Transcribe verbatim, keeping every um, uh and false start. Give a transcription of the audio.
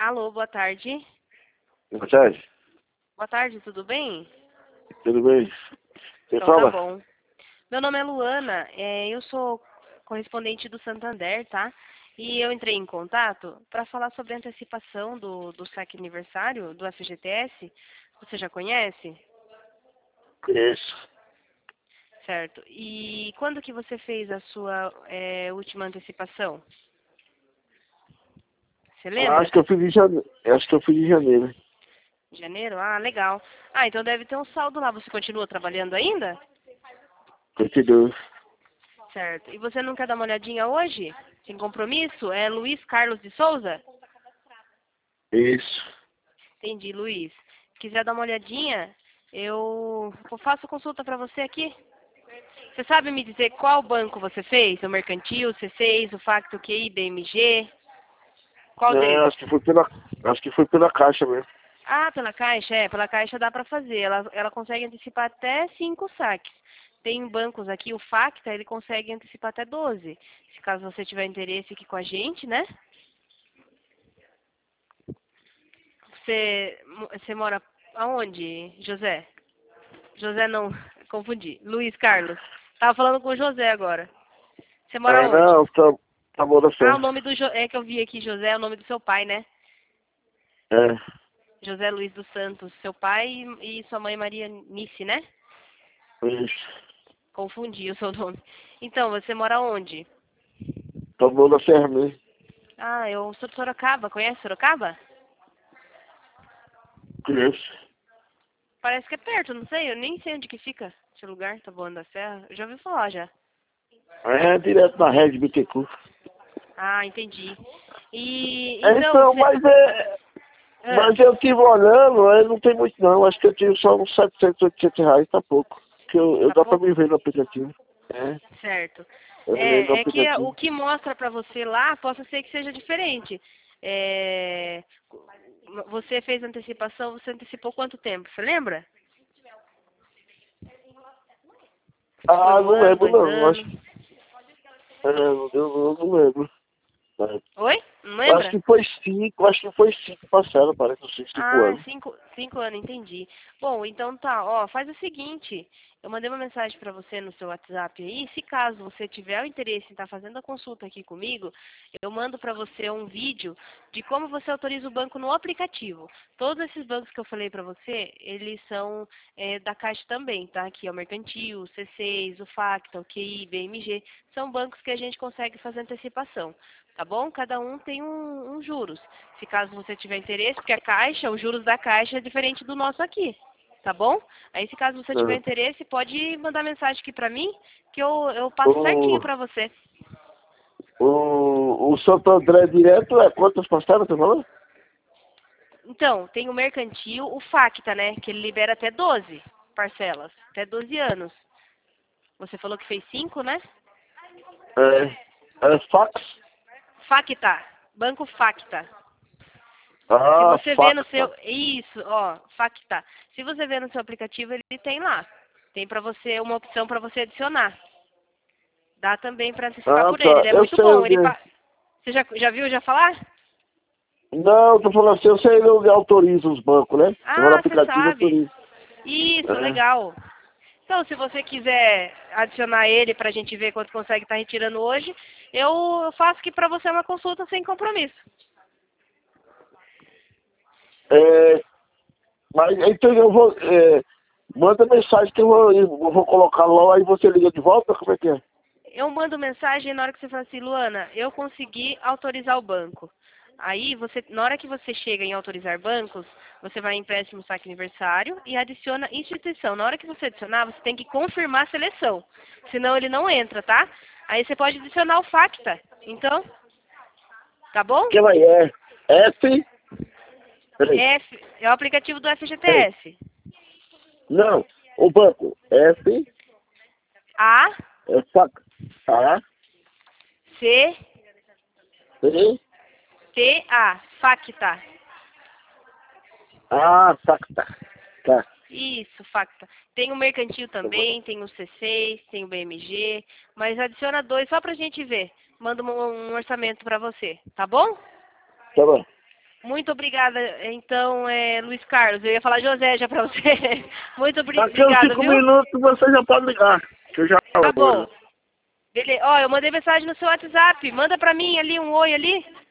Alô, boa tarde. Boa tarde. Boa tarde, tudo bem? Tudo bem? Quem Então tá fala? bom. Meu nome é Luana, é, eu sou correspondente do Santander, tá? E eu entrei em contato para falar sobre a antecipação do, do saque aniversário do F G T S. Você já conhece? Isso. Certo. E quando que você fez a sua é, última antecipação? Você lembra? Acho que eu fui de janeiro. Acho que eu fui de janeiro. Janeiro? Ah, legal. Ah, então deve ter um saldo lá. Você continua trabalhando ainda? Continua. Certo. E você não quer dar uma olhadinha hoje? Sem compromisso? É Luiz Carlos de Souza? Isso. Entendi, Luiz. Se quiser dar uma olhadinha, eu eu faço consulta para você aqui. Você sabe me dizer qual banco você fez? O Mercantil, o C seis, o Facto Q I, B M G? Qual É, deles? acho que foi pela. Acho que foi pela caixa mesmo. Ah, pela Caixa? É, pela Caixa dá para fazer. Ela, ela consegue antecipar até cinco saques. Tem bancos aqui, o Facta, ele consegue antecipar até doze. Se caso você tiver interesse aqui com a gente, né? Você, você mora aonde, José? José não, confundi. Luiz Carlos. Tava falando com o José agora. Você mora É, onde? não, tá, tá bom, tá Ah, o certo. nome do... Jo... É que eu vi aqui, José, é o nome do seu pai, né? É, José Luiz dos Santos. Seu pai e sua mãe Maria Nice, né? isso. Confundi o seu nome. Então, você mora onde? Tá bom, da serra mesmo. Ah, eu sou de Sorocaba. Conhece Sorocaba? Conheço. Parece que é perto, não sei. Eu nem sei onde que fica esse lugar, Taboão da Serra. Eu já ouvi falar, já. É, direto na rede Bittencourt. Ah, entendi. E, É, então, então, você... mas é. Ah, Mas eu tive olhando, é, não tem muito não. Acho que eu tive só uns setecentos, oitocentos reais, tá pouco. Que eu, eu tá dá pra me pouco? ver no aplicativo. É, Certo. eu olhei no É, é que o aplicativo. que mostra para você lá possa ser que seja diferente. É, você fez antecipação, você antecipou quanto tempo? Você lembra? Foi Ah, um não ano, lembro dois não. Acho, anos? é, não, eu não, não lembro. É. Oi? Não Eu acho lembra? que foi cinco, acho que foi cinco parcelas, parece, uns cinco, cinco Ah, anos. cinco, cinco anos, entendi. Bom, então tá, ó, faz o seguinte, eu mandei uma mensagem para você no seu WhatsApp aí, se caso você tiver o interesse em estar fazendo a consulta aqui comigo, eu mando para você um vídeo de como você autoriza o banco no aplicativo. Todos esses bancos que eu falei para você, eles são é, da Caixa também, tá? Aqui é o Mercantil, o C seis, o Facta, o Q I, B M G, são bancos que a gente consegue fazer antecipação. Tá bom? Cada um tem um, um juros. Se caso você tiver interesse, porque a Caixa, os juros da Caixa é diferente do nosso aqui. Tá bom? Aí, se caso você tiver É. interesse, pode mandar mensagem aqui pra mim, que eu, eu passo certinho O, pra você. o, o Santo André direto é quantas parcelas, você falou? Então, tem o Mercantil, o Facta, né? Que ele libera até doze parcelas, até doze anos. Você falou que fez cinco, né? É, é fax? Facta, Banco Facta. Se Ah, você vê no facta. seu... Isso, ó, Facta. Se você vê no seu aplicativo, ele tem lá. Tem pra você uma opção para você adicionar. Dá também para antecipar Ah, por ele. tá. Ele é Eu muito sei bom. onde Ele é. pa... Você já, já viu já falar? Não, eu tô falando assim, eu sei onde autoriza os bancos, né? Eu vou no Ah, você aplicativo e sabe. autorizo. Isso, É. legal. Então, se você quiser adicionar ele para a gente ver quanto consegue estar retirando hoje, eu faço aqui para você uma consulta sem compromisso. É, mas então eu vou. É, manda mensagem que eu vou, eu vou colocar lá, aí você liga de volta, como é que é? Eu mando mensagem na hora que você fala assim, Luana, eu consegui autorizar o banco. Aí, você, na hora que você chega em autorizar bancos, você vai em empréstimo saque aniversário e adiciona instituição. Na hora que você adicionar, você tem que confirmar a seleção. Senão ele não entra, tá? Aí você pode adicionar o Facta. Então, tá bom? Que vai é F. Peraí, F, é o aplicativo do peraí. F G T S. Não, o banco. F. A, É fac. A. C, C. T, A. Facta. Ah, facta. Tá. Isso, Facta. Tem o Mercantil Tá bom. também, tem o C seis, tem o B M G, mas adiciona dois só pra gente ver. Manda um, um orçamento pra você, tá bom? Tá bom. Muito obrigada, então, é, Luiz Carlos. Eu ia falar José já pra você. Muito obri- Daqui a uns obrigada, cinco viu? minutos você já pode ligar. Que eu já Tá agora. bom. Beleza. Ó, eu mandei mensagem no seu WhatsApp. Manda pra mim ali um oi ali.